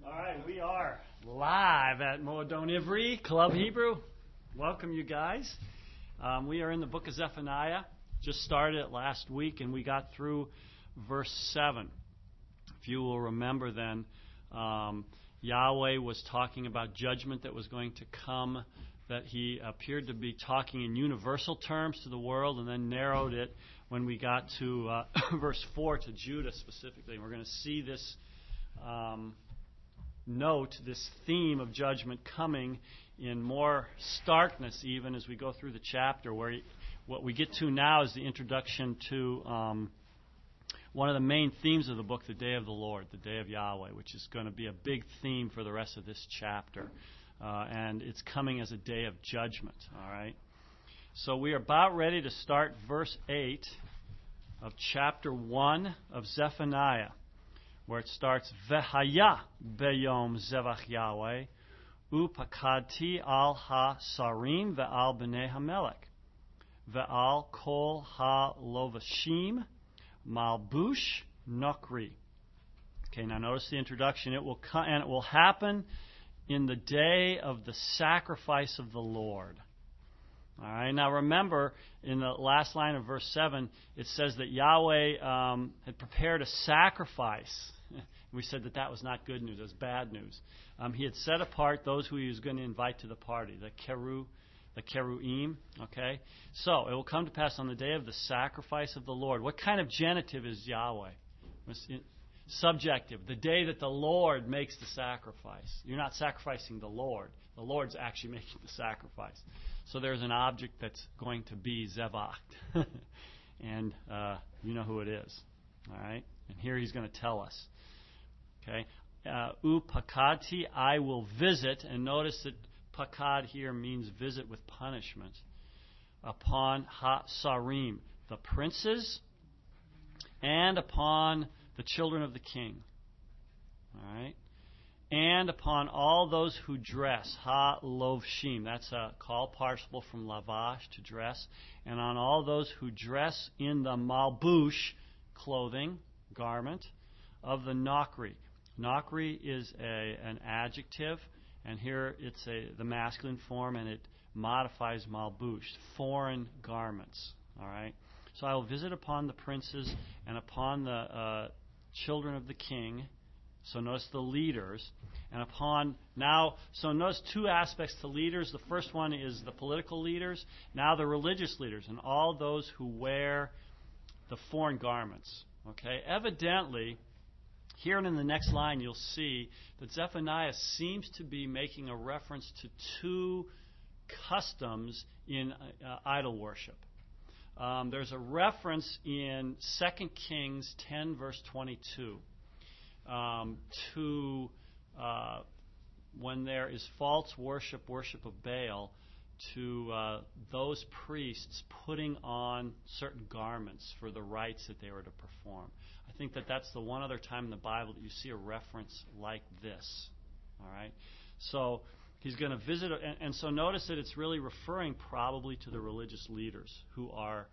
All right, we are live at Moadon Ivri, Club Hebrew. Welcome, you guys. We are in the book of Zephaniah. Just started it last week, and we got through verse 7. If you will remember then, Yahweh was talking about judgment that was going to come, that he appeared to be talking in universal terms to the world, and then narrowed it when we got to verse 4 to Judah specifically. And we're going to see this note, this theme of judgment coming in more starkness even as we go through the chapter, where what we get to now is the introduction to one of the main themes of the book, the day of the Lord, the day of Yahweh, which is going to be a big theme for the rest of this chapter. And it's coming as a day of judgment, all right? So we are about ready to start verse 8 of chapter 1 of Zephaniah, where it starts, V'haya beyom zevach Yahweh, upakadti al ha-sarim ve'al b'nei hamelech, ve'al kol ha-lovashim malbush nokri. Okay, now notice the introduction. It will and it will happen in the day of the sacrifice of the Lord. All right. Now remember, in the last line of verse 7, it says that Yahweh had prepared a sacrifice. We said that was not good news. It was bad news. He had set apart those who he was going to invite to the party, the Keruim. Okay. So it will come to pass on the day of the sacrifice of the Lord. What kind of genitive is Yahweh? Subjective. The day that the Lord makes the sacrifice. You're not sacrificing the Lord. The Lord's actually making the sacrifice. So there's an object that's going to be zevach. And you know who it is. All right? And here he's going to tell us. Okay? Upakadti, I will visit. And notice that pakad here means visit with punishment. Upon ha-sarim, the princes, and upon the children of the king. All right? And upon all those who dress, ha-lovshim. That's a call participle from lavash, to dress. And on all those who dress in the malbush, clothing, garment, of the nokri. Nokri is an adjective, and here it's the masculine form, and it modifies malbush, foreign garments. All right? So I will visit upon the princes and upon the children of the king. So notice the leaders. And so notice two aspects to leaders. The first one is the political leaders. Now the religious leaders and all those who wear the foreign garments. Okay? Evidently, here and in the next line you'll see that Zephaniah seems to be making a reference to two customs in idol worship. There's a reference in 2 Kings 10, verse 22, to when there is false worship of Baal, to those priests putting on certain garments for the rites that they were to perform. I think that's the one other time in the Bible that you see a reference like this. All right? So he's going to visit, and so notice that it's really referring probably to the religious leaders who are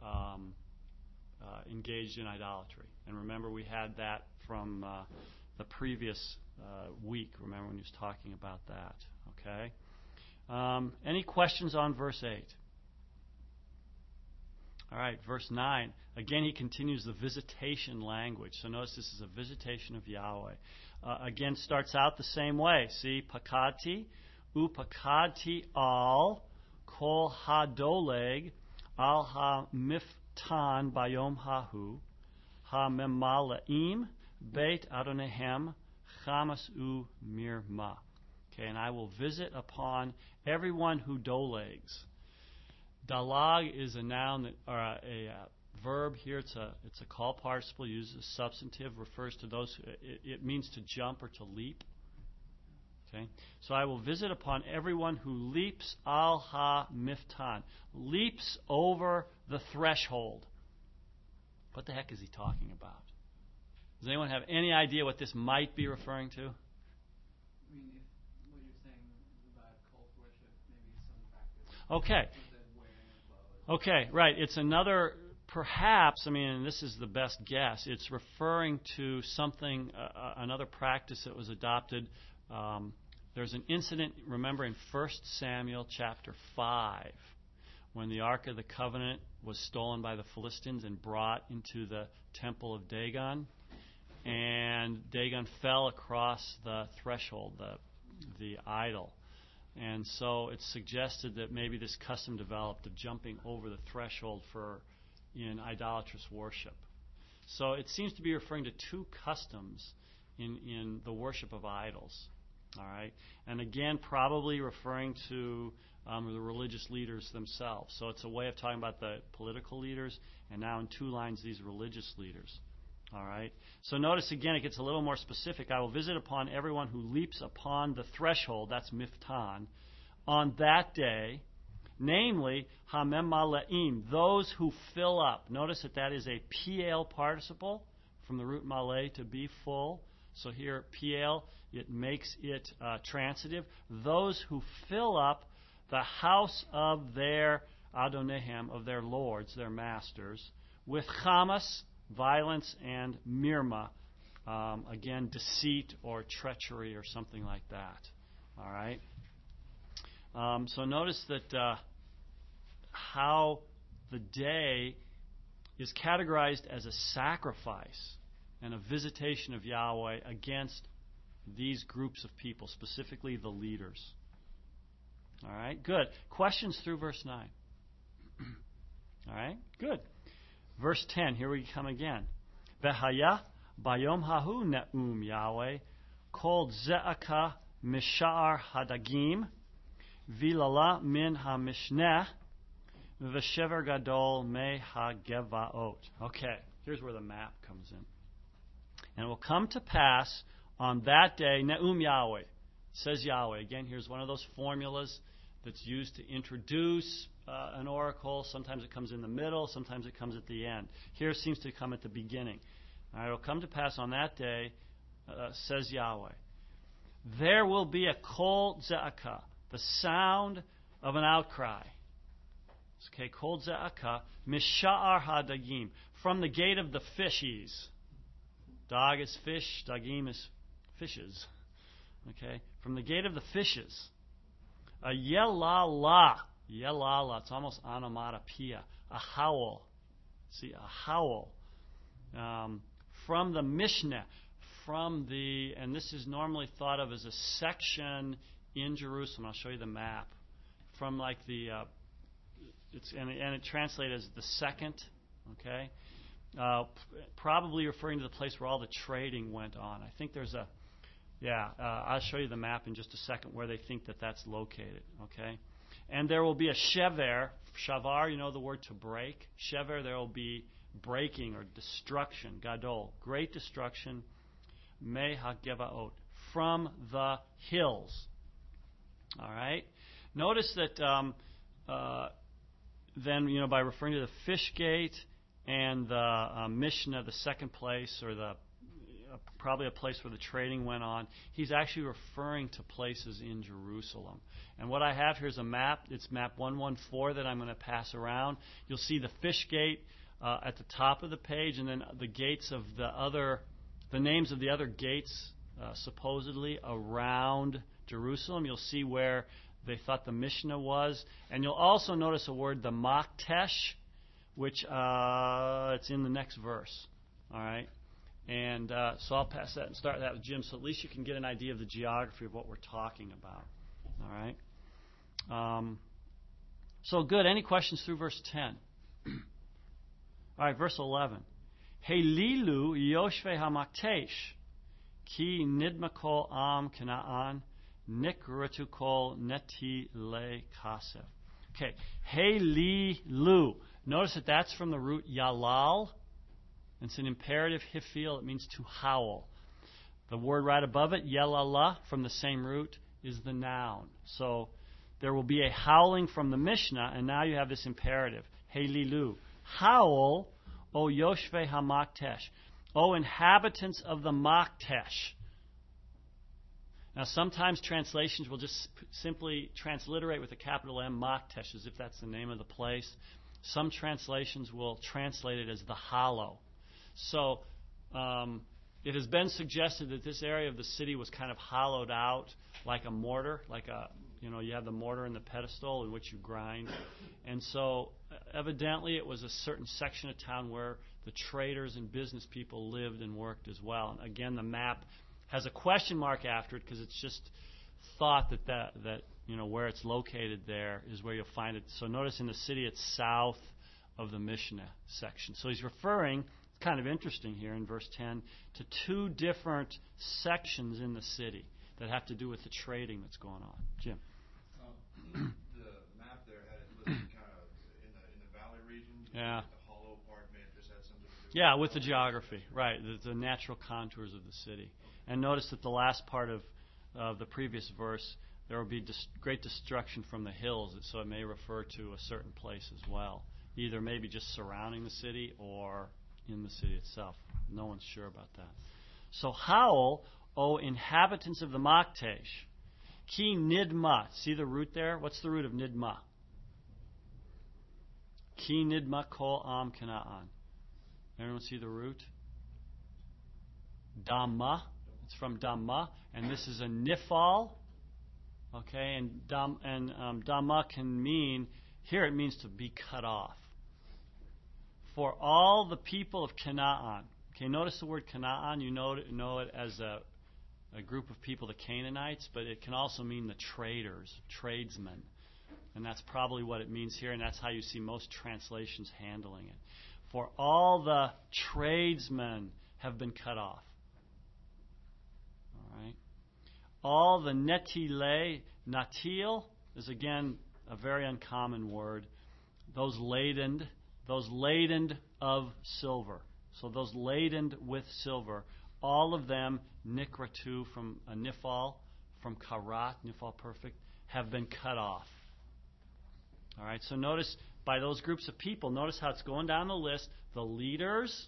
engaged in idolatry. And remember, we had that from the previous week. Remember when he was talking about that. Okay? Any questions on verse 8? All right, verse 9. Again, he continues the visitation language. So notice this is a visitation of Yahweh. Again, starts out the same way. See, pakadti, upakadti al kol ha-doleg al ha-miftan bayom hahu ha-memalaim beit adonehem chamas u mirma. Okay, and I will visit upon everyone who dolegs. Dalag is a noun or a verb here. It's a call participle used as substantive. Refers to those. It means to jump or to leap. Okay, so I will visit upon everyone who leaps al ha miftan, leaps over the threshold. What the heck is he talking about? Does anyone have any idea what this might be referring to? I mean, if what you're saying is about cult worship, maybe some practice. Okay. Okay, right. It's another perhaps, and this is the best guess, it's referring to something, another practice that was adopted. There's an incident, remember, in 1 Samuel chapter 5, when the Ark of the Covenant was stolen by the Philistines and brought into the temple of Dagon. And Dagon fell across the threshold, the idol. And so it's suggested that maybe this custom developed of jumping over the threshold in idolatrous worship. So it seems to be referring to two customs in the worship of idols. All right, and again, probably referring to the religious leaders themselves. So it's a way of talking about the political leaders, and now in 2 lines, these religious leaders. All right. So notice again, it gets a little more specific. I will visit upon everyone who leaps upon the threshold, that's miftan, on that day, namely, hamem male'im, those who fill up. Notice that is a PL participle from the root male, to be full. So here, PL, it makes it transitive. Those who fill up the house of their Adonehem, of their lords, their masters, with chamas, violence, and mirma, again, deceit or treachery or something like that. All right? So notice that how the day is categorized as a sacrifice and a visitation of Yahweh against these groups of people, specifically the leaders. All right? Good. Questions through verse 9? All right? Good. Verse 10, here we come again. V'haya bayom hahu ne'um Yahweh kol ze'aka mishar hadagim v'lala min ha-mishneh v'shever gadol me ha-gevaot. Okay, here's where the map comes in. And it will come to pass on that day, ne'um Yahweh, says Yahweh. Again, here's one of those formulas that's used to introduce an oracle. Sometimes it comes in the middle, sometimes it comes at the end. Here it seems to come at the beginning. All right, it will come to pass on that day, says Yahweh. There will be a kol ze'aka, the sound of an outcry. Okay, kol ze'aka, misha'ar hadagim, from the gate of the fishies. Dog is fish, dagim is fishes. Okay, from the gate of the fishes. A yelala. Yelala, it's almost onomatopoeia. A howl. See, a howl. From the Mishnah, and this is normally thought of as a section in Jerusalem. I'll show you the map. From like and it translated as the second, okay? Probably referring to the place where all the trading went on. I think there's I'll show you the map in just a second where they think that that's located, okay? And there will be a shever. Shavar, you know the word to break. Shever, there will be breaking or destruction. Gadol, great destruction. Me ha-gevaot, from the hills. All right? Notice that then, by referring to the fish gate and the Mishnah, the second place, or probably a place where the trading went on, he's actually referring to places in Jerusalem. And what I have here is a map. It's map 114 that I'm going to pass around. You'll see the fish gate at the top of the page, and then the gates of the names of the other gates supposedly around Jerusalem. You'll see where they thought the Mishnah was. And you'll also notice a word, the Maktesh, which it's in the next verse. All right? And so I'll pass that and start that with Jim, so at least you can get an idea of the geography of what we're talking about. All right? So good. Any questions through verse 10? All right, verse 11. Helilu yoshve hamaktesh ki nidmakol am kanaan nikratu kol neti le kasef. Okay, helilu. Notice that that's from the root yalal. It's an imperative hifil. It means to howl. The word right above it, yelala, from the same root, is the noun. So there will be a howling from the Mishnah, and now you have this imperative. Helilu. Howl, O Yoshve HaMaktesh. O inhabitants of the Maktesh. Now sometimes translations will just simply transliterate with a capital M, Maktesh, as if that's the name of the place. Some translations will translate it as the hollow. So it has been suggested that this area of the city was kind of hollowed out like a mortar, you have the mortar and the pedestal in which you grind. And so evidently it was a certain section of town where the traders and business people lived and worked as well. And again, the map has a question mark after it because it's just thought that where it's located there is where you'll find it. So notice in the city it's south of the Mishnah section. So he's referring, it's kind of interesting here in verse 10, to two different sections in the city that have to do with the trading that's going on. Jim. The map there had it listed kind of in the valley region. Yeah. The hollow part may have just had something to do with Yeah, with the geography, right, the natural contours of the city. And notice that the last part of the previous verse, there will be great destruction from the hills, so it may refer to a certain place as well, either maybe just surrounding the city or in the city itself. No one's sure about that. So howl, O inhabitants of the Maktesh, ki nidma. See the root there? What's the root of nidma? Ki nidma kol am kanaan. Everyone see the root? Dhamma. It's from Dhamma, and this is a nifal. Okay, and Dhamma can mean, here it means to be cut off. For all the people of Canaan. Okay, notice the word Canaan. You know it as a group of people, the Canaanites, but it can also mean the traders, tradesmen. And that's probably what it means here, and that's how you see most translations handling it. For all the tradesmen have been cut off. All the netile, natil is again a very uncommon word. Those laden of silver. So those laden with silver, all of them, nikratu from a nifal, from karat, nifal perfect, have been cut off. All right, so notice by those groups of people, notice how it's going down the list. The leaders,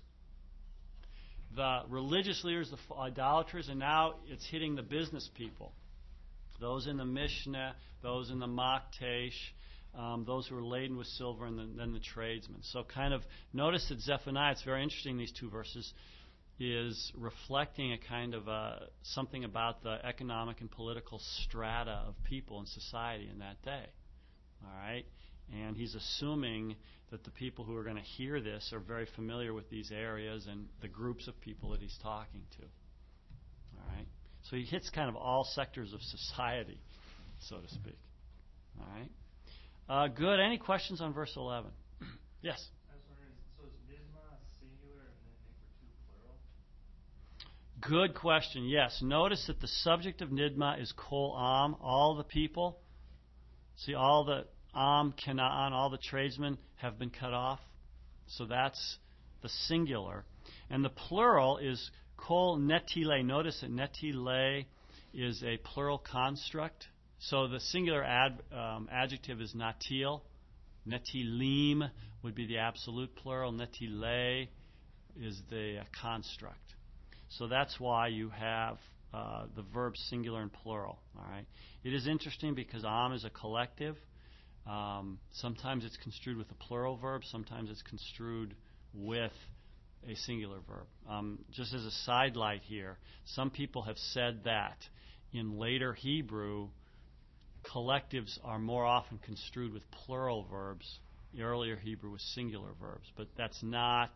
the religious leaders, the idolaters, and now it's hitting the business people. Those in the Mishnah, those in the Maktesh, those who are laden with silver, and then the tradesmen. So kind of notice that Zephaniah, it's very interesting, these two verses, is reflecting a kind of something about the economic and political strata of people in society in that day. All right? And he's assuming that the people who are going to hear this are very familiar with these areas and the groups of people that he's talking to. All right? So he hits kind of all sectors of society, so to speak. All right? Good. Any questions on verse 11? Yes? I was wondering, so is nidma singular and then nikra plural? Good question. Yes. Notice that the subject of nidma is kol am, all the people. See, all the am, kanaan, all the tradesmen have been cut off. So that's the singular. And the plural is kol netile. Notice that netile is a plural construct. So the singular adjective is natil. Netilim would be the absolute plural. Netile is the construct. So that's why you have the verbs singular and plural. All right. It is interesting because am is a collective. Sometimes it's construed with a plural verb. Sometimes it's construed with a singular verb. Just as a sidelight here, some people have said that in later Hebrew, collectives are more often construed with plural verbs. The earlier Hebrew was singular verbs, but that's not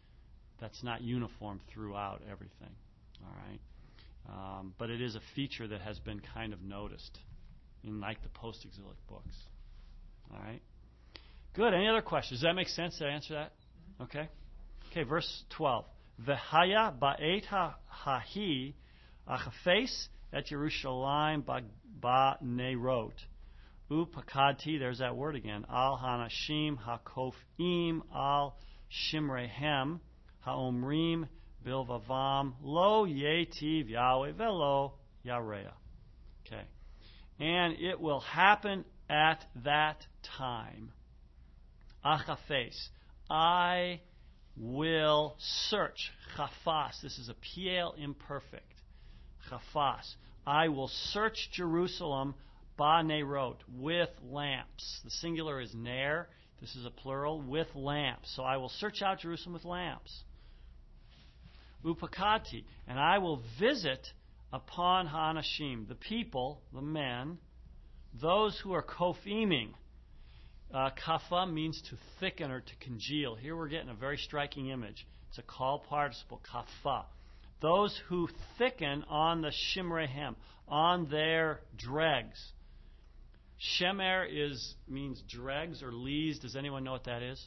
uniform throughout everything. All right, but it is a feature that has been kind of noticed in like the post-exilic books. All right, good. Any other questions? Does that make sense? Did I answer that? Okay. Okay, verse 12. V'haya ba'et hahi achafes et Yerushalayim ba'nerot. Upakadti, there's that word again. Al hanashim hakofim al shimrehem haomrim bilvavam lo yetiv Yahweh velo yareah. Okay. And it will happen at that time. Achafes. I will search. Chafas. This is a PL imperfect. Chafas. I will search Jerusalem ba nerot, with lamps. The singular is ner. This is a plural, with lamps. So I will search out Jerusalem with lamps. Upakati, and I will visit upon Hanashim, the people, the men, those who are kophiming. Kafa means to thicken or to congeal. Here we're getting a very striking image. It's a call participle, kafa. Those who thicken on the shimrehem, on their dregs. Shemer means dregs or lees. Does anyone know what that is?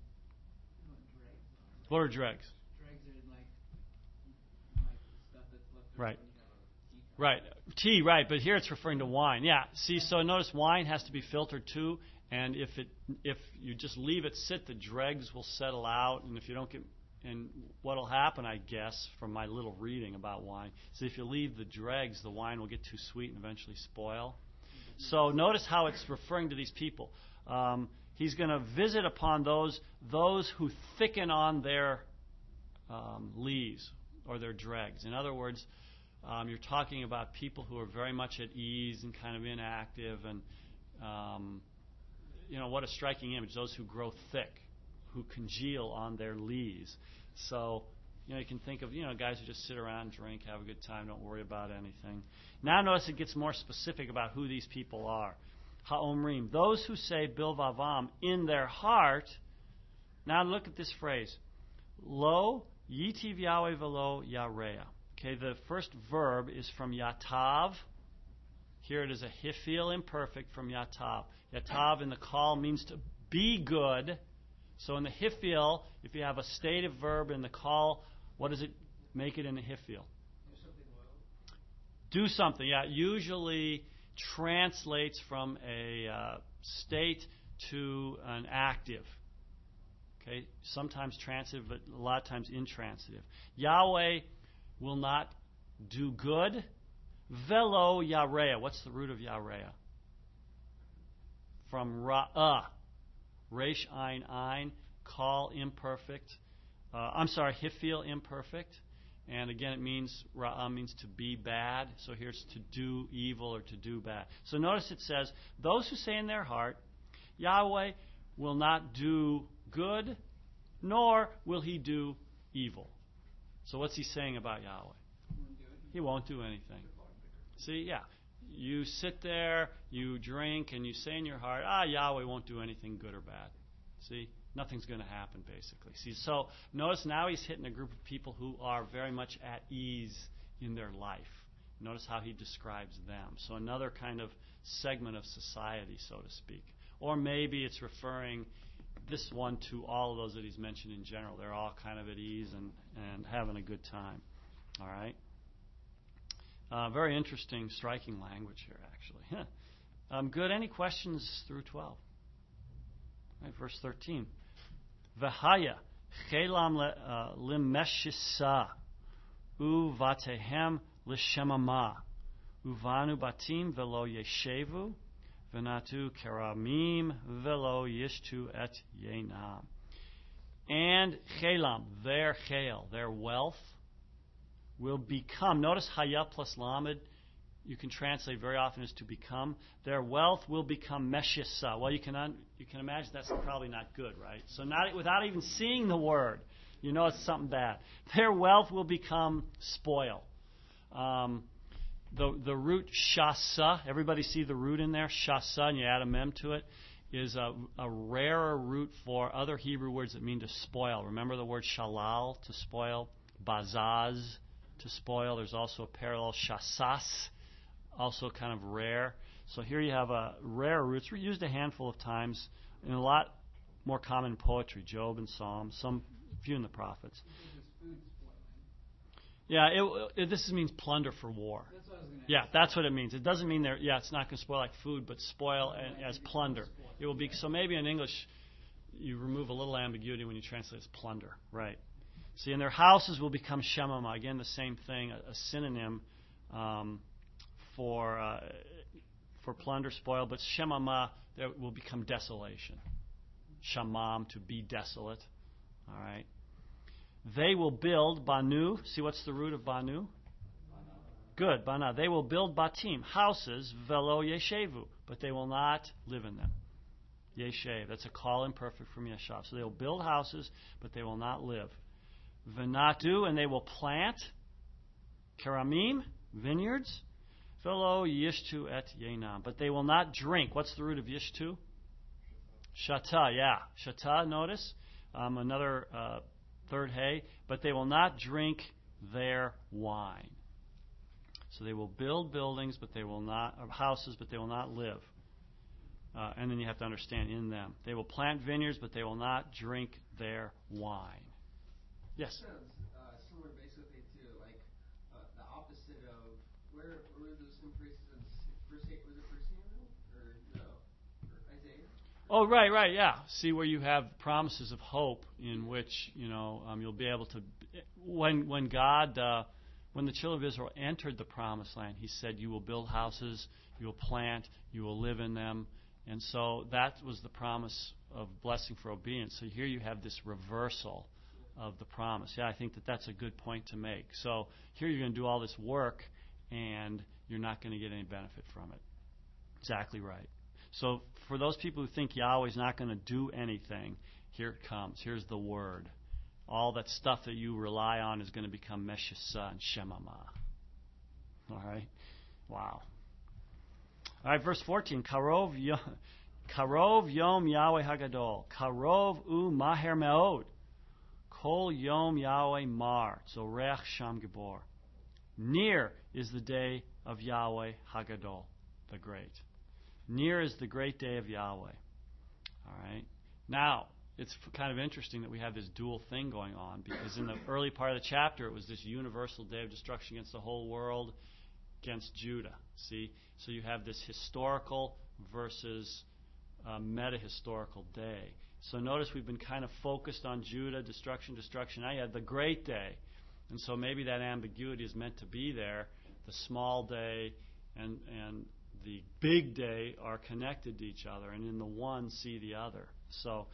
What are dregs? Dregs are like stuff that's left over Right. when you have a tea cup. Right. Tea, right, but here it's referring to wine. Yeah. See, so notice wine has to be filtered too, and if you just leave it sit, the dregs will settle out, and if you don't get, and what'll happen, I guess, from my little reading about wine, is if you leave the dregs, the wine will get too sweet and eventually spoil. So notice how it's referring to these people. He's going to visit upon those who thicken on their lees or their dregs. In other words, you're talking about people who are very much at ease and kind of inactive, and what a striking image. Those who grow thick, who congeal on their lees. So, you can think of, guys who just sit around, drink, have a good time, don't worry about anything. Now notice it gets more specific about who these people are. Ha'omrim, those who say bilvavam in their heart. Now look at this phrase. Lo yitiv Yahweh velo yareah. Okay, the first verb is from yatav. Here it is a hifil imperfect from yatav. Yatav in the call means to be good. So in the hifil, if you have a stative verb in the call, what does it make it in the hifil? Do something. Yeah, usually translates from a state to an active. Okay, sometimes transitive, but a lot of times intransitive. Yahweh will not do good. Velo yareah. What's the root of yareah? From ra'ah. Resh ein ein. Call imperfect. Hifil imperfect. And again, it means, ra'ah means to be bad. So here's to do evil or to do bad. So notice it says, those who say in their heart, Yahweh will not do good, nor will he do evil. So what's he saying about Yahweh? He won't do anything. See, yeah. You sit there, you drink, and you say in your heart, Yahweh won't do anything good or bad. See? Nothing's going to happen, basically. See, so notice now he's hitting a group of people who are very much at ease in their life. Notice how he describes them. So another kind of segment of society, so to speak. Or maybe it's referring this one to all of those that he's mentioned in general. They're all kind of at ease and having a good time. All right? Very interesting, striking language here, actually. Good. Any questions through 12? Right, verse 13. V'haya chelam limeshisa uvatehem l'shemama uvanu batim velo yeshevu v'natu keramim velo yishtu et yenam. And chelam, their chel, their wealth, will become. Notice haya plus lamed, you can translate very often as to become. Their wealth will become meshisa. Well, you can imagine that's probably not good, right? So without even seeing the word, you know it's something bad. Their wealth will become spoil. The root shasa, everybody see the root in there? Shasa, and you add a mem to it, is a rarer root for other Hebrew words that mean to spoil. Remember the word shalal, to spoil? Bazaz, to spoil. There's also a parallel shasas, also kind of rare. So here you have a rare root. It's used a handful of times, and a lot more common in poetry, Job and Psalms, few in the prophets. Yeah, this means plunder for war. That's what I was going to Yeah, that's what it means. It doesn't mean it's not going to spoil like food, but spoil as plunder. It will be, so maybe in English you remove a little ambiguity when you translate as plunder, right? See, and their houses will become shemama. Again, the same thing, a synonym for plunder, spoil, but shemama, there will become desolation. Shamam, to be desolate. All right. They will build banu. See, what's the root of banu? Good, bana. They will build batim, houses, velo yeshevu, but they will not live in them. Yeshev. That's a call imperfect from Yeshav. So they will build houses, but they will not live. Venatu, and they will plant keramim, vineyards. Velo yishtu et yenam. But they will not drink. What's the root of yishtu? Shata, yeah. Shata, notice. Another third hay. But they will not drink their wine. So they will build buildings, but they will not, or houses, but they will not live. And then you have to understand in them. They will plant vineyards, but they will not drink their wine. Yes? Sounds similar basically to like the opposite of where were those in places in was it for Samuel or no? Or Isaiah? Oh, right, yeah. See where you have promises of hope in which, you'll be able to, when God, when the children of Israel entered the promised land, He said, you will build houses, you will plant, you will live in them. And so that was the promise of blessing for obedience. So here you have this reversal of the promise. Yeah, I think that's a good point to make. So here you're going to do all this work, and you're not going to get any benefit from it. Exactly right. So for those people who think Yahweh's not going to do anything, here it comes. Here's the word. All that stuff that you rely on is going to become Meshisa and Shemama. All right? Wow. All right, verse 14. Karov Yom Yahweh Hagadol. Karov U Maher Meod. Kol Yom Yahweh Mar. Zorech Sham Gibor. Near is the day of Yahweh Hagadol, the great. Near is the great day of Yahweh. All right. Now, it's kind of interesting that we have this dual thing going on, because in the early part of the chapter, it was this universal day of destruction against the whole world, against Judah. See? So you have this historical versus meta-historical day. So notice we've been kind of focused on Judah, destruction. Now you have the great day. And so maybe that ambiguity is meant to be there. The small day and the big day are connected to each other, and in the one see the other. So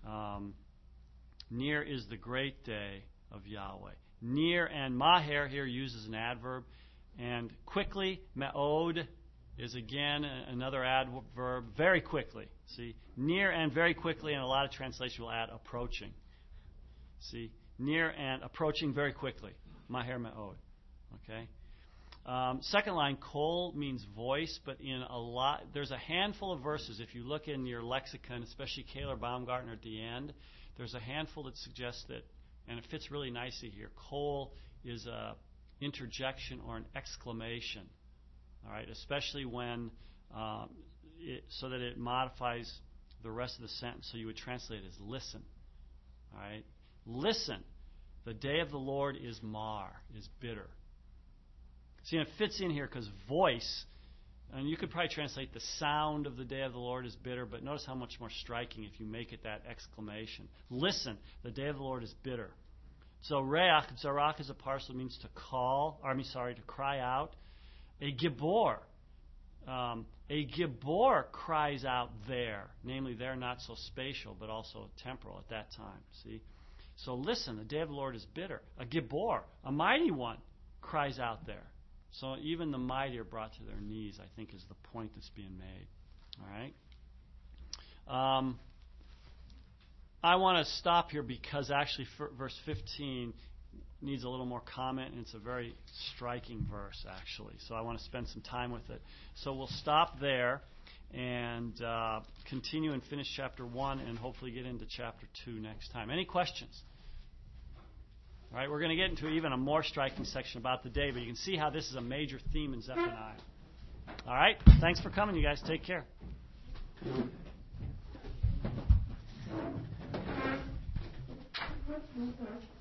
near is the great day of Yahweh. Near and maher here uses an adverb. And quickly, me'od, is again another adverb, very quickly. See, near and very quickly, and a lot of translation will add approaching. See, near and approaching very quickly. Maher me'od. Okay. Second line, kol means voice, but in there's a handful of verses. If you look in your lexicon, especially Kaler Baumgartner at the end, there's a handful that suggests that, and it fits really nicely here. Kol is a interjection or an exclamation. All right, especially when so that it modifies the rest of the sentence. So you would translate it as listen. All right, listen. The day of the Lord is mar, is bitter. See, and it fits in here because voice, and you could probably translate the sound of the day of the Lord is bitter, but notice how much more striking if you make it that exclamation. Listen, the day of the Lord is bitter. So reach, zarach is a parsel, means to cry out. A gibor cries out there. Namely, they're not so spatial, but also temporal at that time. See? So listen, the day of the Lord is bitter. A gibor, a mighty one, cries out there. So even the mighty are brought to their knees, I think, is the point that's being made. All right? I want to stop here because actually verse 15 needs a little more comment, and it's a very striking verse, actually. So I want to spend some time with it. So we'll stop there and continue and finish chapter 1 and hopefully get into chapter 2 next time. Any questions? All right, we're going to get into even a more striking section about the day, but you can see how this is a major theme in Zephaniah. All right, thanks for coming, you guys. Take care. Okay.